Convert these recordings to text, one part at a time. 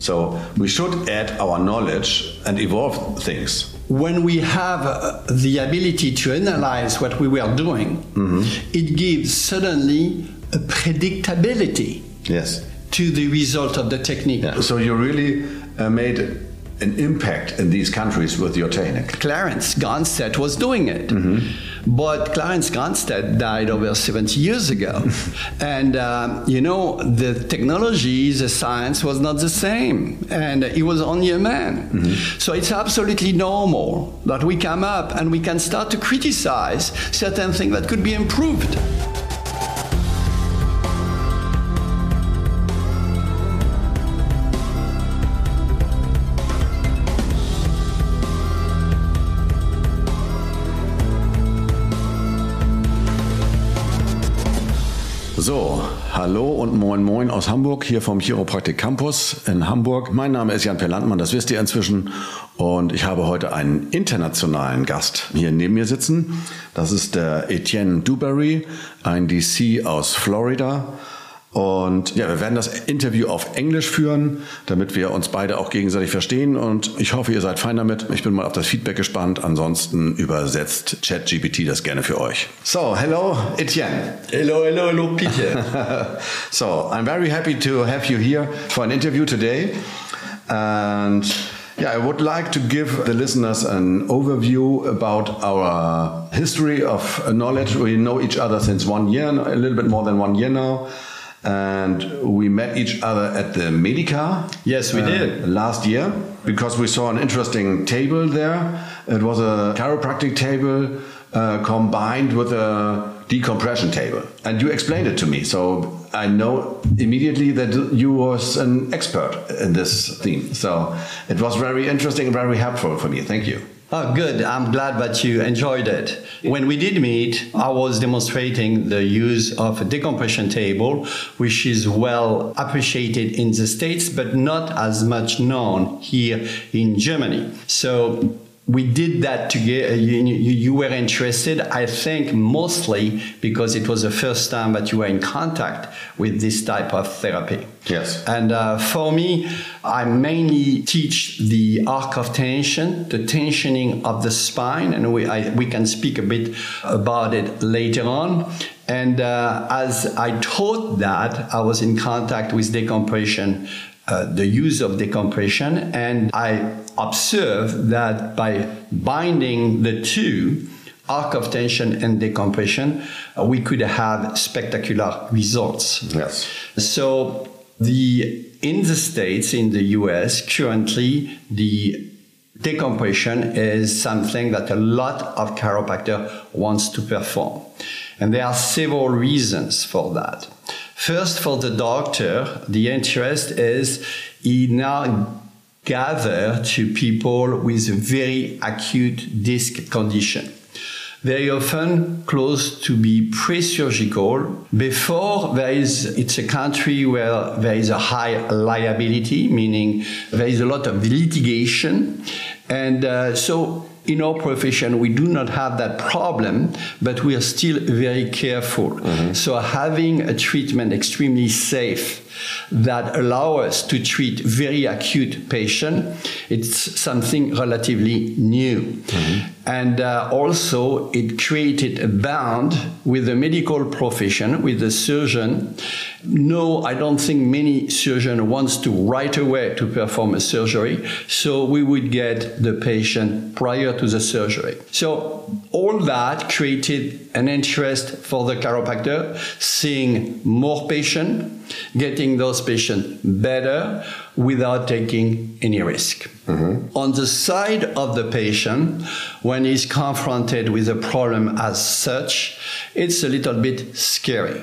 So we should add our knowledge and evolve things. When we have the ability to analyze what we were doing, it gives suddenly a predictability to the result of the technique. Yeah. So you really made an impact in these countries with your technique. Clarence Gonstead was doing it. But Clarence Gonstead died over 70 years ago. And, the technology, the science was not the same. And he was only a man. So it's absolutely normal that we come up and we can start to criticize certain things that could be improved. So, hallo und moin moin aus Hamburg, hier vom Chiropraktik Campus in Hamburg. Mein Name ist Jan-Per Landmann, das wisst ihr inzwischen. Und ich habe heute einen internationalen Gast hier neben mir sitzen. Das ist der Etienne Dubarry, ein DC aus Florida. Und ja, wir werden das Interview auf Englisch führen, damit wir uns beide auch gegenseitig verstehen. Und ich hoffe, ihr seid fein damit. Ich bin mal auf das Feedback gespannt. Ansonsten übersetzt ChatGPT das gerne für euch. So, hello, Etienne. Hello, Peter. So, I'm very happy to have you here for an interview today. And yeah, I would like to give the listeners an overview about our history of knowledge. We know each other since 1 year, a little bit more than 1 year now. And we met each other at the Medica. Yes, we did. Last year, because we saw an interesting table there. It was a chiropractic table combined with a decompression table. And you explained it to me. So I know immediately that you was an expert in this theme. So it was very interesting and very helpful for me. Thank you. Oh, good. I'm glad that you enjoyed it. When we did meet, I was demonstrating the use of a decompression table, which is well appreciated in the States, but not as much known here in Germany. So we did that together. You were interested, I think, mostly because it was the first time that you were in contact with this type of therapy. Yes. And for me, I mainly teach the arc of tension, the tensioning of the spine, and we can speak a bit about it later on. And as I taught that, I was in contact with decompression, the use of decompression, and I observed that by binding the two, arc of tension and decompression, we could have spectacular results. Yes. So in the States, in the US, currently the decompression is something that a lot of chiropractor wants to perform. And there are several reasons for that. First, for the doctor, the interest is he now gather to people with a very acute disc condition. Very often close to be pre-surgical. Before it's a country where there is a high liability, meaning there is a lot of litigation. And so in our profession, we do not have that problem, but we are still very careful. So having a treatment extremely safe that allow us to treat very acute patient, it's something relatively new. And also it created a bond with the medical profession, with the surgeon. No, I don't think many surgeons wants to right away to perform a surgery. So we would get the patient prior to the surgery. So all that created an interest for the chiropractor, seeing more patients, getting those patients better without taking any risk. On the side of the patient, when he's confronted with a problem as such, it's a little bit scary.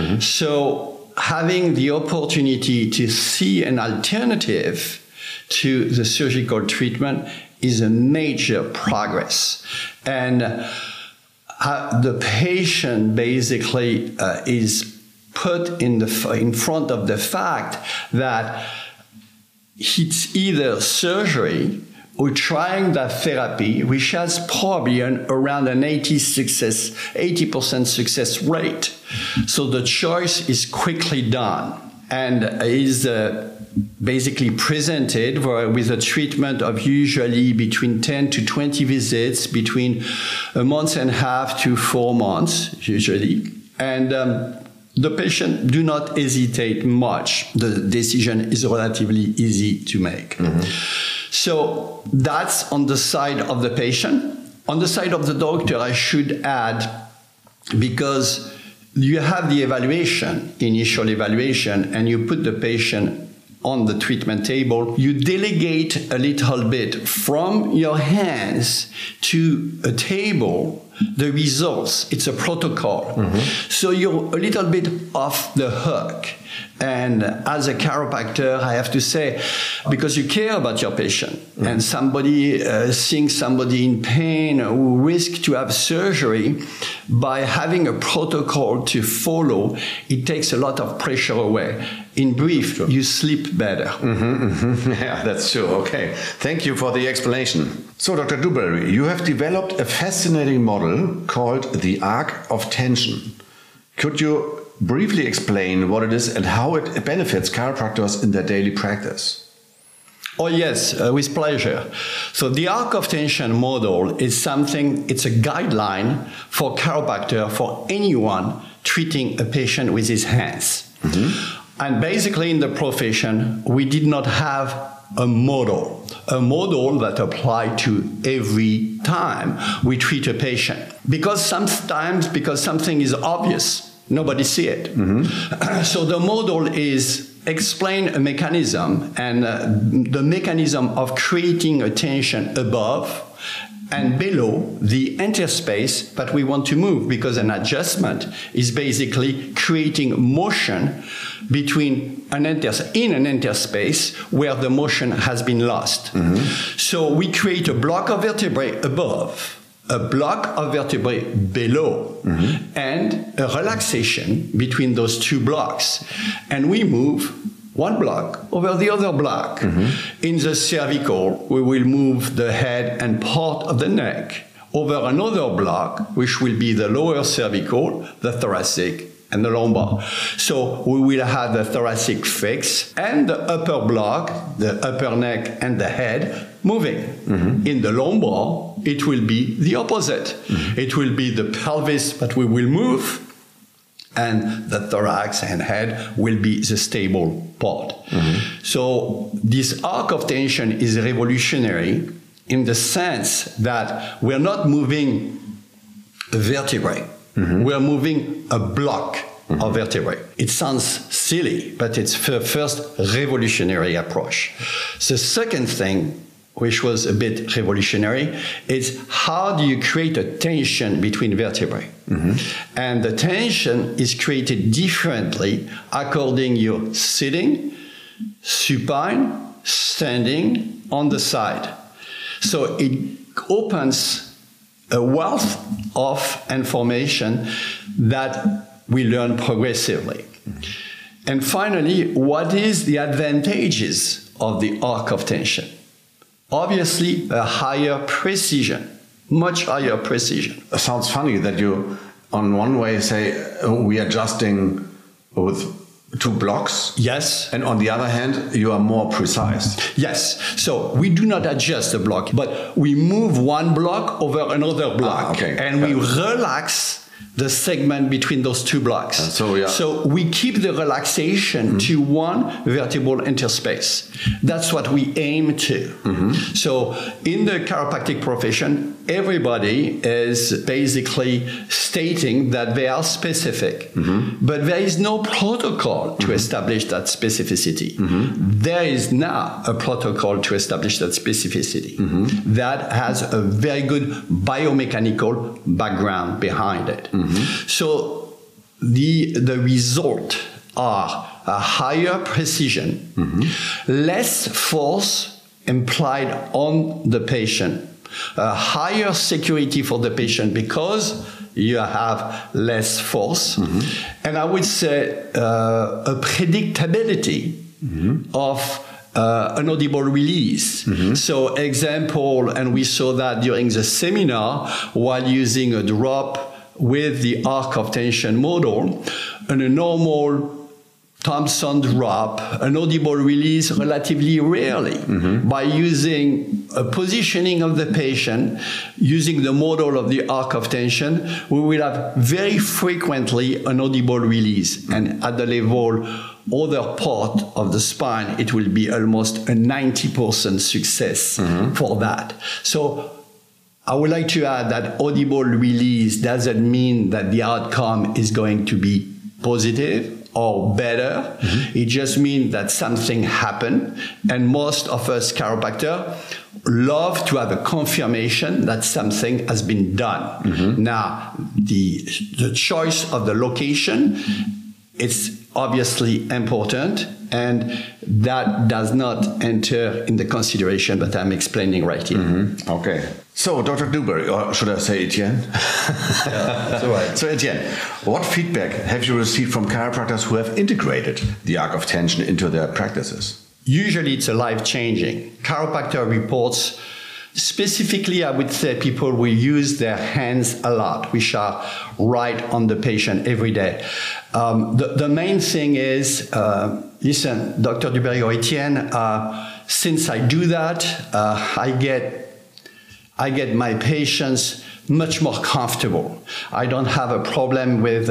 So having the opportunity to see an alternative to the surgical treatment is a major progress. And the patient basically is put in front of the fact that it's either surgery or trying that therapy, which has probably around an 80% success rate. So the choice is quickly done and is basically presented with a treatment of usually between 10 to 20 visits, between a month and a half to 4 months, usually. And the patient do not hesitate much. The decision is relatively easy to make. So that's on the side of the patient. On the side of the doctor, I should add, because you have the evaluation, initial evaluation, and you put the patient on the treatment table, you delegate a little bit from your hands to a table the results. It's a protocol. So you're a little bit off the hook. And as a chiropractor, I have to say, because you care about your patient, and somebody seeing somebody in pain who risk to have surgery, by having a protocol to follow, it takes a lot of pressure away. In brief, you sleep better. Yeah, that's true. Okay. Thank you for the explanation. So, Dr. Dewberry, you have developed a fascinating model called the arc of tension. Could you briefly explain what it is and how it benefits chiropractors in their daily practice? Oh, yes, with pleasure. So the arc of tension model is something, it's a guideline for chiropractor, for anyone treating a patient with his hands. And basically in the profession, we did not have a model that applied to every time we treat a patient. Because something is obvious, nobody see it. So the model is explain a mechanism, and the mechanism of creating a tension above and below the interspace that we want to move, because an adjustment is basically creating motion between in an interspace where the motion has been lost. So we create a block of vertebrae above, a block of vertebrae below, and a relaxation between those two blocks. And we move one block over the other block. In the cervical, we will move the head and part of the neck over another block, which will be the lower cervical, the thoracic, and the lumbar. So we will have the thoracic fixed and the upper block, the upper neck and the head moving. In the lumbar, it will be the opposite. It will be the pelvis that we will move, and the thorax and head will be the stable part. So this arc of tension is revolutionary in the sense that we're not moving a vertebrae. We're moving a block of vertebrae. It sounds silly, but it's the first revolutionary approach. The second thing, which was a bit revolutionary, is how do you create a tension between vertebrae? And the tension is created differently according you're sitting, supine, standing, on the side. So it opens a wealth of information that we learn progressively. And finally, what is the advantages of the arc of tension? Obviously, a higher precision, much higher precision. It sounds funny that you, on one way, say we are adjusting with 2 blocks. Yes. And on the other hand, you are more precise. Yes. So we do not adjust the block, but we move one block over another block. And we relax the segment between those 2 blocks. So we keep the relaxation to one vertebral interspace. That's what we aim to. So in the chiropractic profession, everybody is basically stating that they are specific, but there is no protocol to establish that specificity. There is now a protocol to establish that specificity that has a very good biomechanical background behind it. So the result are a higher precision, less force implied on the patient, a higher security for the patient because you have less force, and I would say a predictability of an audible release. So example, and we saw that during the seminar while using a drop with the arc of tension model, and a normal Thompson drop, an audible release relatively rarely. By using a positioning of the patient, using the model of the arc of tension, we will have very frequently an audible release. And at the level other part of the spine, it will be almost a 90% success for that. So I would like to add that audible release doesn't mean that the outcome is going to be positive or better. It just means that something happened, and most of us chiropractors love to have a confirmation that something has been done. Now, the choice of the location, it's obviously important, and that does not enter in the consideration that I'm explaining right here. Okay. So, Dr. Newberry, or should I say Etienne? Yeah, that's all right. So, Etienne, what feedback have you received from chiropractors who have integrated the arc of tension into their practices? Usually it's a life-changing. Chiropractor reports, specifically, I would say people will use their hands a lot, which are right on the patient every day. The main thing is, listen, Dr. Newberry or Etienne, since I do that, I get my patients much more comfortable. I don't have a problem with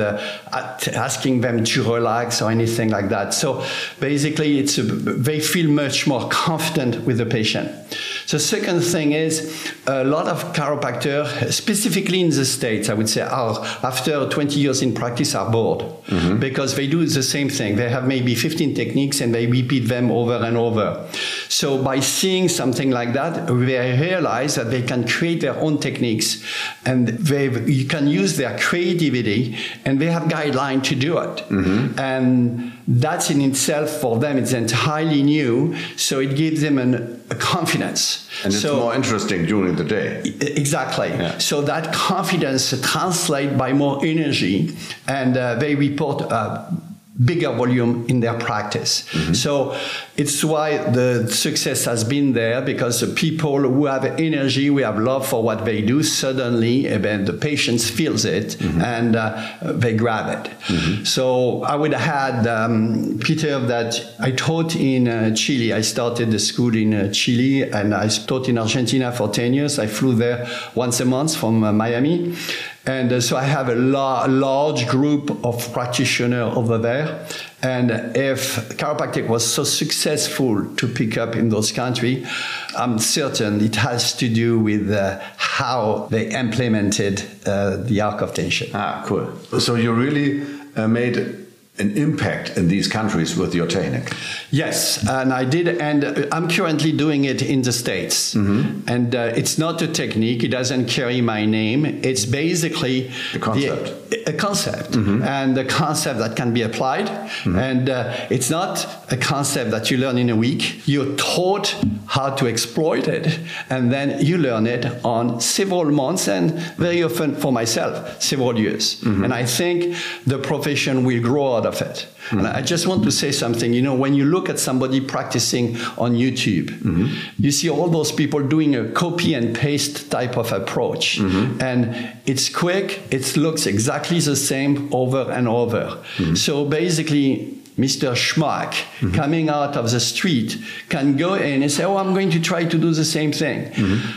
asking them to relax or anything like that. So basically, they feel much more confident with the patient. The second thing is a lot of chiropractors, specifically in the States, I would say, after 20 years in practice, are bored because they do the same thing. They have maybe 15 techniques and they repeat them over and over. So by seeing something like that, they realize that they can create their own techniques, and you can use their creativity, and they have guidelines to do it. And that's in itself, for them, it's entirely new, so it gives them a confidence. And it's more interesting during the day. Exactly. Yeah. So that confidence translates by more energy, and they report bigger volume in their practice. So it's why the success has been there, because the people who have energy, we have love for what they do, suddenly the patients feels it and they grab it. So I would add, Peter, that I taught in Chile. I started the school in Chile, and I taught in Argentina for 10 years. I flew there once a month from Miami. And so I have a large group of practitioners over there. And if chiropractic was so successful to pick up in those countries, I'm certain it has to do with how they implemented the arc of tension. Cool. So you really made an impact in these countries with your technique. Yes, and I did, and I'm currently doing it in the States. And it's not a technique, it doesn't carry my name, it's basically a concept. A concept, and a concept that can be applied. And it's not a concept that you learn in a week. You're taught how to exploit it, and then you learn it on several months, and very often for myself, several years. And I think the profession will grow out of it. And I just want to say something. You know, when you look at somebody practicing on YouTube, you see all those people doing a copy and paste type of approach. And it's quick, it looks exactly the same over and over. So basically, Mr. Schmuck coming out of the street can go in and say, oh, I'm going to try to do the same thing.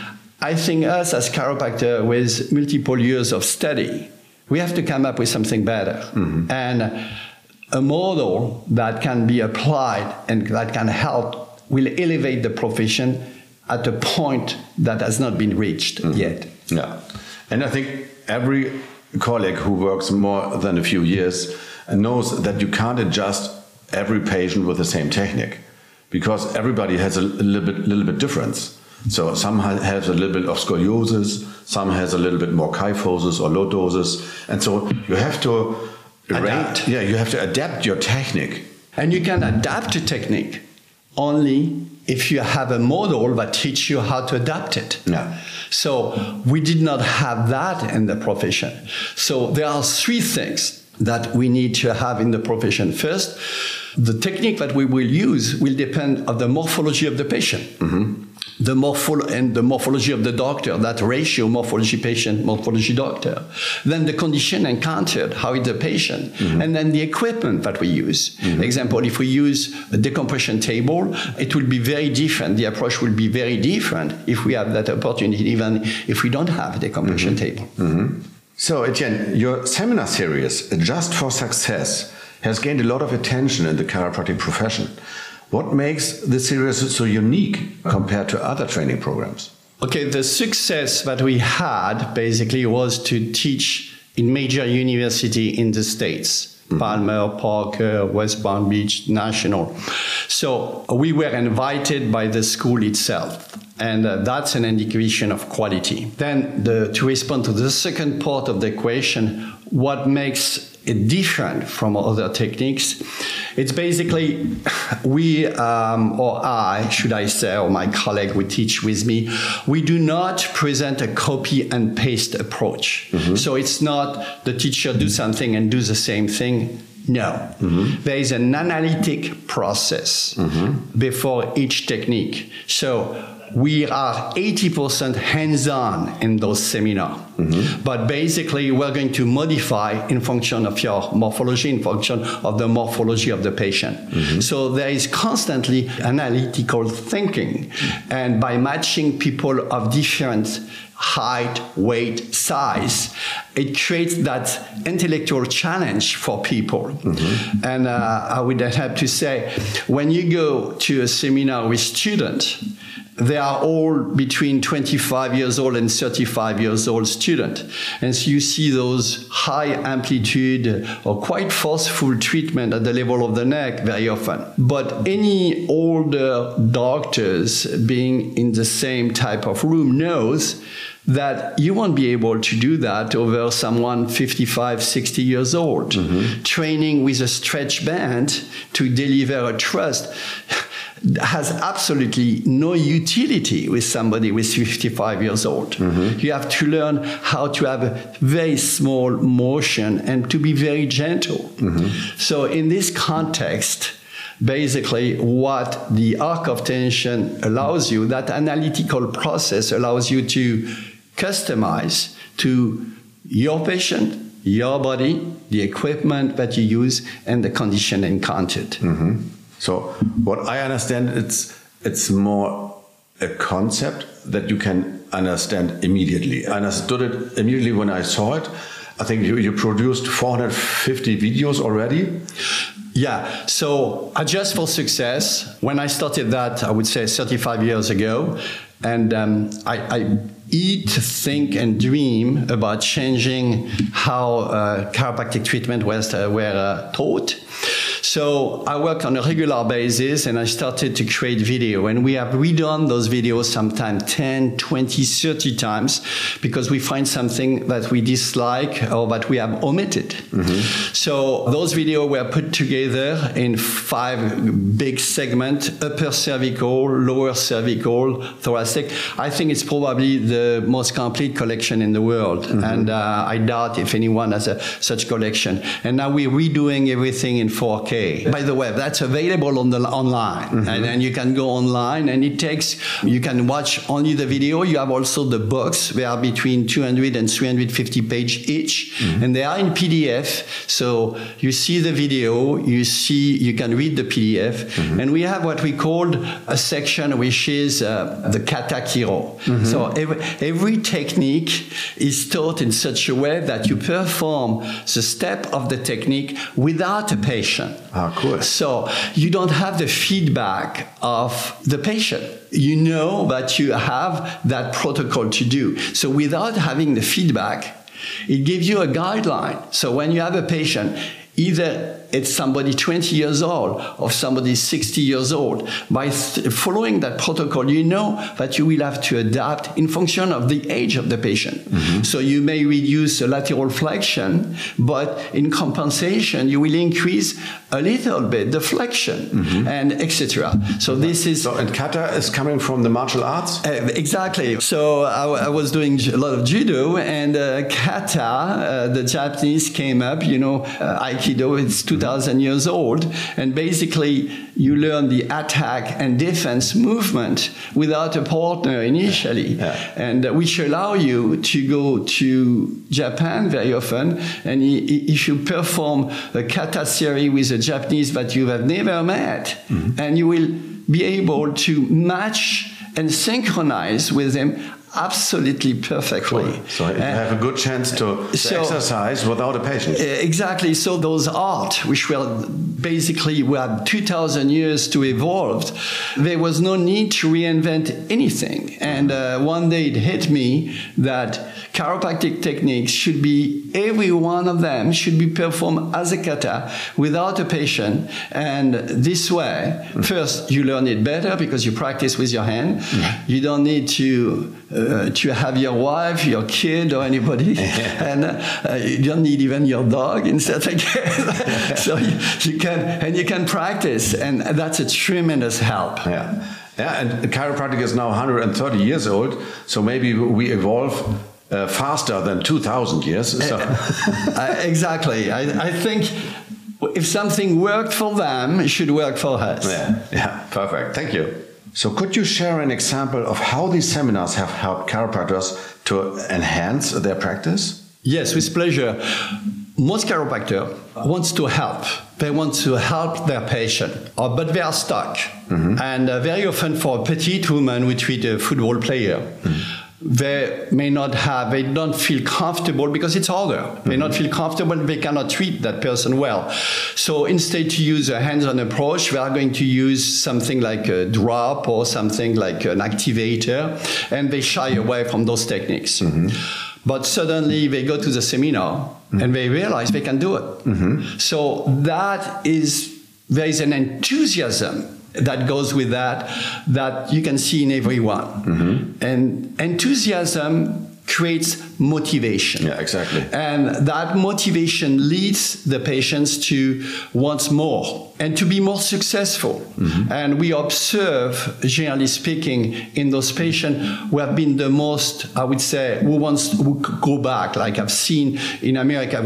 I think us as chiropractor with multiple years of study, we have to come up with something better. And a model that can be applied and that can help will elevate the profession at a point that has not been reached yet. Yeah. And I think every colleague who works more than a few years knows that you can't adjust every patient with the same technique, because everybody has a little bit difference. So some has a little bit of scoliosis, some has a little bit more kyphosis or lordosis, and so you have to adapt. You have to adapt your technique. And you can adapt a technique only if you have a model that teaches you how to adapt it. Yeah. So we did not have that in the profession. So there are three things that we need to have in the profession. First, the technique that we will use will depend on the morphology of the patient. the morphology of the doctor, that ratio, morphology patient, morphology doctor. Then the condition encountered, how is the patient? And then the equipment that we use. Example, if we use a decompression table, it will be very different. The approach will be very different if we have that opportunity, even if we don't have a decompression table. So, Etienne, your seminar series, Just for Success, has gained a lot of attention in the chiropractic profession. What makes this series so unique compared to other training programs? Okay, the success that we had basically was to teach in major university in the States. Palmer, Parker, West Palm Beach, National. So we were invited by the school itself. And that's an indication of quality. Then to respond to the second part of the question, what makes it different from other techniques? It's basically we, or I, should I say, or my colleague who teach with me, we do not present a copy and paste approach. So it's not the teacher do something and do the same thing. No. There is an analytic process before each technique. So we are 80% hands-on in those seminars. But basically, we're going to modify in function of your morphology, in function of the morphology of the patient. So there is constantly analytical thinking. And by matching people of different height, weight, size, it creates that intellectual challenge for people. And I would have to say, when you go to a seminar with students, they are all between 25 years old and 35 years old students. And so you see those high amplitude or quite forceful treatment at the level of the neck very often. But any older doctors being in the same type of room knows that you won't be able to do that over someone 55, 60 years old. Training with a stretch band to deliver a thrust has absolutely no utility with somebody with 55 years old. You have to learn how to have a very small motion and to be very gentle. So in this context, basically what the arc of tension allows you, that analytical process allows you to customize to your patient, your body, the equipment that you use, and the condition encountered. So what I understand, it's more a concept that you can understand immediately. I understood it immediately when I saw it. I think you produced 450 videos already. Yeah, so Just for Success, when I started that, I would say 35 years ago, and I eat, think, and dream about changing how chiropractic treatment were taught. So I work on a regular basis and I started to create video, and we have redone those videos sometimes 10, 20, 30 times because we find something that we dislike or that we have omitted. So those videos were put together in 5 big segments: upper cervical, lower cervical, thoracic. I think it's probably the most complete collection in the world. And I doubt if anyone has such collection. And now we're redoing everything in 4K. By the way, that's available online. And you can go online and you can watch only the video. You have also the books. They are between 200 and 350 pages each. And they are in PDF. So you see the video, you can read the PDF. And we have what we call a section which is the Kata Chiro. So every technique is taught in such a way that you perform the step of the technique without a patient. Cool. So you don't have the feedback of the patient. You know that you have that protocol to do. So without having the feedback, it gives you a guideline. So when you have a patient, either it's somebody 20 years old or somebody 60 years old, by following that protocol, you know that you will have to adapt in function of the age of the patient. So you may reduce the lateral flexion, but in compensation, you will increase a little bit the flexion and etc. So this is... and Kata is coming from the martial arts? Exactly. So I was doing a lot of judo, and Kata, the Japanese came up, Aikido, it's 2,000 years old. And basically, you learn the attack and defense movement without a partner initially, and which allow you to go to Japan very often. And if you perform a kata series with a Japanese that you have never met, and you will be able to match and synchronize with them absolutely perfectly. Cool. So you have a good chance to exercise without a patient. Exactly. So those art, which were 2,000 years to evolve, there was no need to reinvent anything. And one day it hit me that chiropractic techniques should be, every one of them should be performed as a kata without a patient. And this way, first, you learn it better because you practice with your hand. You don't need to have your wife, your kid, or anybody, and you don't need even your dog in certain cases. So you can practice, and that's a tremendous help. Yeah, and chiropractic is now 130 years old, so maybe we evolve faster than 2,000 years. So. Exactly. I think if something worked for them, it should work for us. Yeah, perfect. Thank you. So could you share an example of how these seminars have helped chiropractors to enhance their practice? Yes, with pleasure. Most chiropractors want to help. They want to help their patient, but they are stuck. And very often for a petite woman, we treat a football player. They don't feel comfortable because it's harder. They don't feel comfortable, they cannot treat that person well. So instead to use a hands-on approach, we are going to use something like a drop or something like an activator, and they shy away from those techniques. But suddenly they go to the seminar and they realize they can do it. So there is an enthusiasm that goes with that you can see in everyone. And enthusiasm creates motivation. Yeah, exactly. And that motivation leads the patients to want more and to be more successful. And we observe, generally speaking, in those patients who have been the most, I would say, who go back. Like I've seen in America,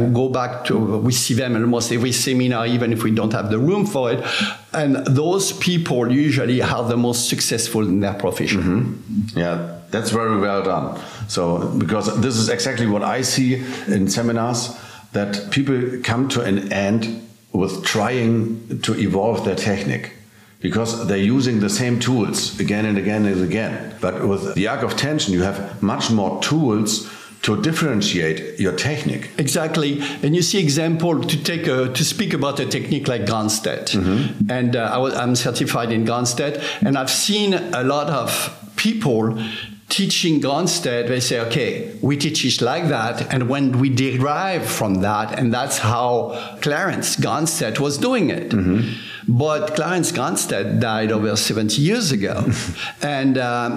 we see them almost every seminar, even if we don't have the room for it. And those people usually are the most successful in their profession. Yeah, that's very well done. So, because this is exactly what I see in seminars, that people come to an end with trying to evolve their technique, because they're using the same tools again and again and again. But with the arc of tension, you have much more tools to differentiate your technique. Exactly. And you see example to speak about a technique like Gronstedt. And I'm certified in Gronstedt, and I've seen a lot of people teaching Gronstedt. They say, okay, we teach it like that, and when we derive from that, and that's how Clarence Gronstedt was doing it. But Clarence Gronstedt died over 70 years ago. And,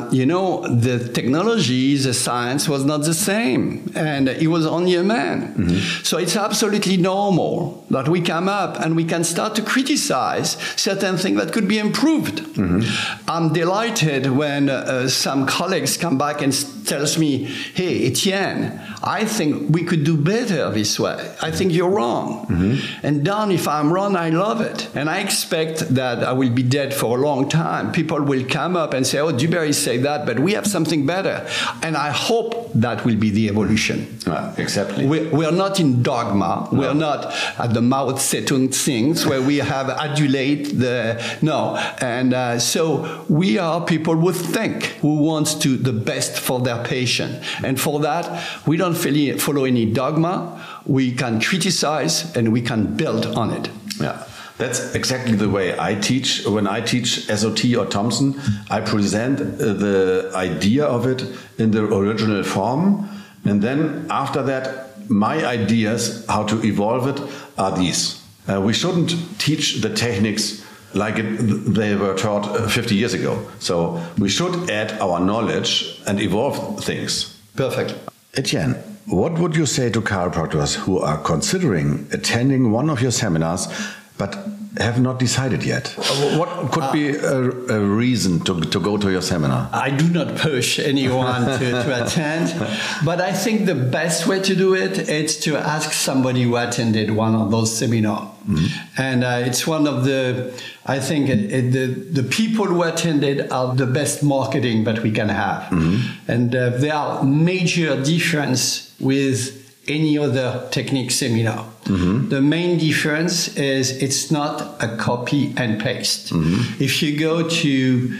the technology, the science was not the same. And he was only a man. So it's absolutely normal that we come up and we can start to criticize certain things that could be improved. I'm delighted when some colleagues come back and tells me, hey, Etienne, I think we could do better this way. I think you're wrong. And Don, if I'm wrong, I love it. And I expect that I will be dead for a long time. People will come up and say, oh, Dubarry said that, but we have something better. And I hope that will be the evolution. Exactly. We're not in dogma. No. We're not at the Mao Zedong things where we have adulate no. And so we are people who think, who want to the best for their patient. And for that, we don't follow any dogma. We can criticize and we can build on it. Yeah. That's exactly the way I teach. When I teach SOT or Thompson, I present the idea of it in the original form. And then after that, my ideas how to evolve it are these. We shouldn't teach the techniques like they were taught 50 years ago. So we should add our knowledge and evolve things. Perfect. Etienne, what would you say to chiropractors who are considering attending one of your seminars but have not decided yet. What could be a reason to go to your seminar? I do not push anyone to attend, but I think the best way to do it is to ask somebody who attended one of those seminars. And it's one of I think the people who attended are the best marketing that we can have. And there are major difference with any other technique seminar. The main difference is it's not a copy and paste. If you go to,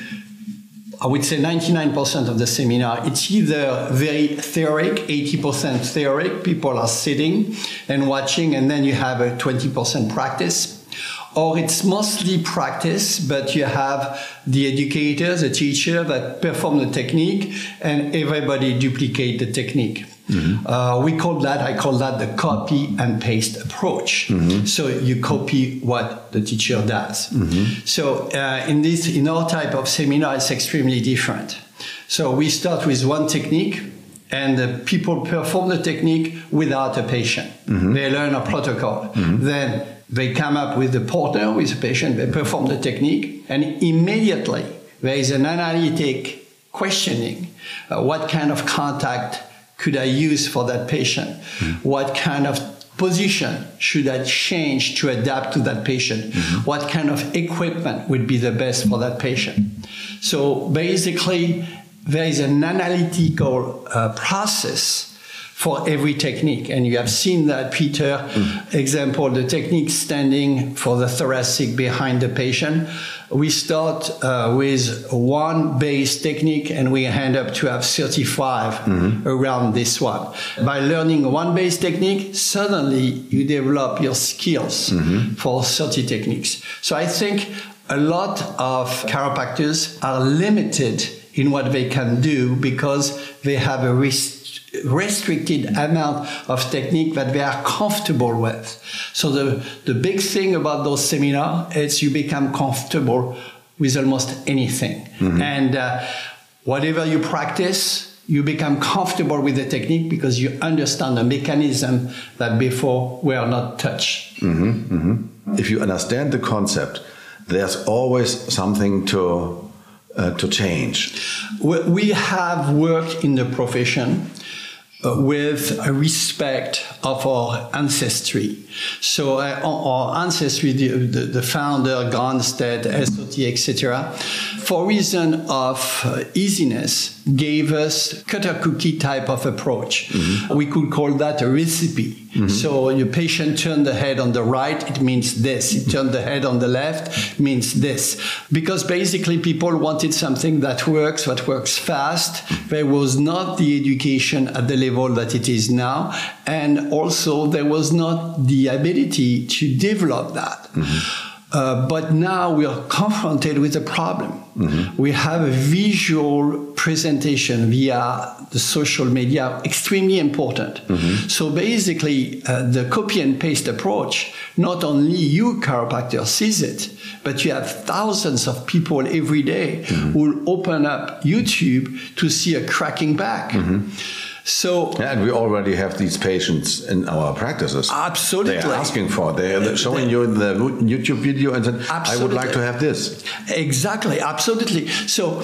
I would say 99% of the seminar, it's either very theoric, 80% theoric, people are sitting and watching, and then you have a 20% practice. Or it's mostly practice, but you have the educator, the teacher that perform the technique, and everybody duplicate the technique. I call that the copy and paste approach. So you copy what the teacher does. So in our type of seminar, it's extremely different. So we start with one technique, and the people perform the technique without a patient. They learn a protocol. Then they come up with a partner, with a patient, they perform the technique, and immediately there is an analytic questioning. What kind of contact could I use for that patient? What kind of position should I change to adapt to that patient? What kind of equipment would be the best for that patient? So basically, there is an analytical process for every technique. And you have seen that, Peter, example, the technique standing for the thoracic behind the patient. We start with one base technique and we end up to have 35 around this one. By learning one base technique, suddenly you develop your skills for 30 techniques. So I think a lot of chiropractors are limited in what they can do because they have a restricted amount of technique that they are comfortable with. So the big thing about those seminars is you become comfortable with almost anything. And whatever you practice, you become comfortable with the technique because you understand the mechanism that before were not touched. If you understand the concept, there's always something to change. We have worked in the profession with a respect of our ancestry. So our ancestry, the founder, Gronstedt, SOT, etc., for reason of easiness, gave us cutter cookie type of approach. We could call that a recipe. So your patient turned the head on the right, it means this. He turned the head on the left, means this. Because basically people wanted something that works fast. There was not the education at the level that it is now. And also there was not the ability to develop that. But now we are confronted with a problem. We have a visual presentation via the social media, extremely important. So basically, the copy and paste approach, not only you chiropractor sees it, but you have thousands of people every day who will open up YouTube to see a cracking back. So, and we already have these patients in our practices. Absolutely. They're asking for it. They're showing you the YouTube video and said, I would like to have this. Exactly, absolutely. So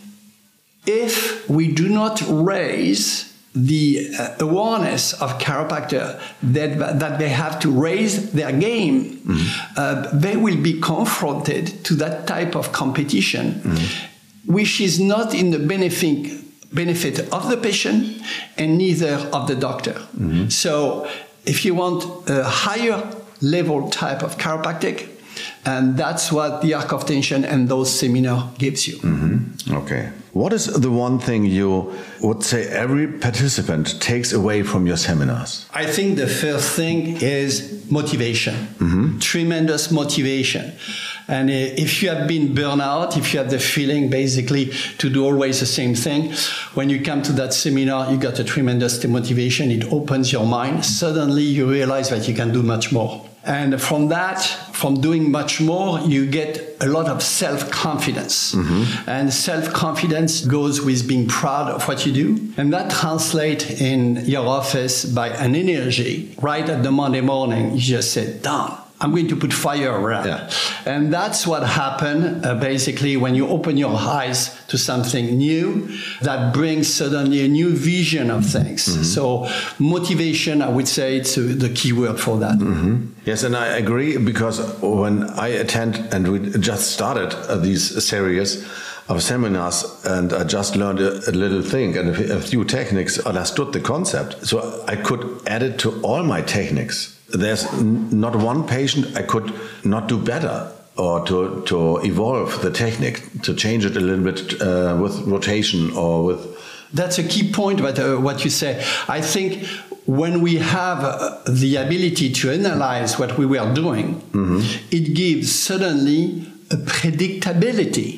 if we do not raise the awareness of chiropractor that they have to raise their game, they will be confronted to that type of competition, which is not in the benefit of the patient and neither of the doctor. So if you want a higher level type of chiropractic, and that's what the Arc of Tension and those seminars gives you. Okay. What is the one thing you would say every participant takes away from your seminars? I think the first thing is motivation, tremendous motivation. And if you have been burned out, if you have the feeling basically to do always the same thing, when you come to that seminar, you got a tremendous motivation. It opens your mind. Suddenly you realize that you can do much more. And from that, from doing much more, you get a lot of self-confidence. And self-confidence goes with being proud of what you do. And that translates in your office by an energy. Right at the Monday morning, you just say, done. I'm going to put fire around. Yeah. And that's what happened basically when you open your eyes to something new that brings suddenly a new vision of things. So motivation, I would say, it's the key word for that. Yes, and I agree, because when I attend, and we just started these series of seminars, and I just learned a little thing and a few techniques, understood the concept. So I could add it to all my techniques. There's not one patient I could not do better, or to evolve the technique, to change it a little bit with rotation or with... That's a key point, what you say. I think when we have the ability to analyze what we were doing, it gives suddenly a predictability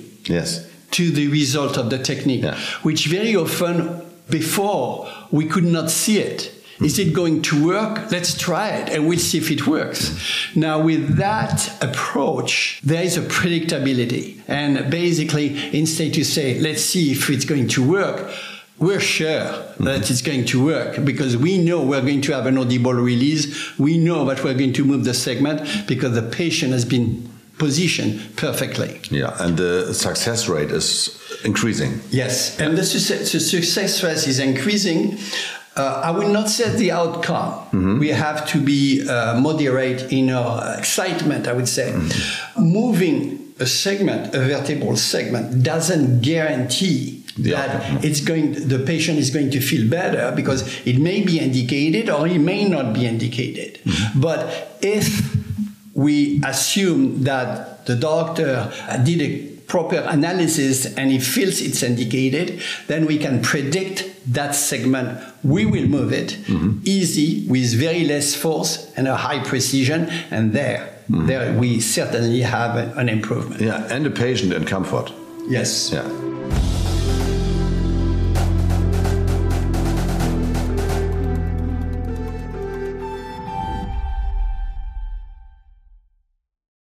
to the result of the technique, which very often before we could not see it. Is it going to work? Let's try it and we'll see if it works. Now, with that approach, there is a predictability. And basically, instead to say, let's see if it's going to work, we're sure that it's going to work, because we know we're going to have an audible release. We know that we're going to move the segment because the patient has been positioned perfectly. Yeah, and the success rate is increasing. Yes, and the success rate is increasing. I will not say the outcome. We have to be moderate in our excitement, I would say. Moving a segment, a vertebral segment, doesn't guarantee that the patient is going to feel better, because it may be indicated or it may not be indicated. But if we assume that the doctor did a proper analysis and he feels it's indicated, then we can predict that segment. We will move it easy, with very less force and a high precision, and there we certainly have an improvement. Yeah, and the patient in comfort. Yes. Yeah.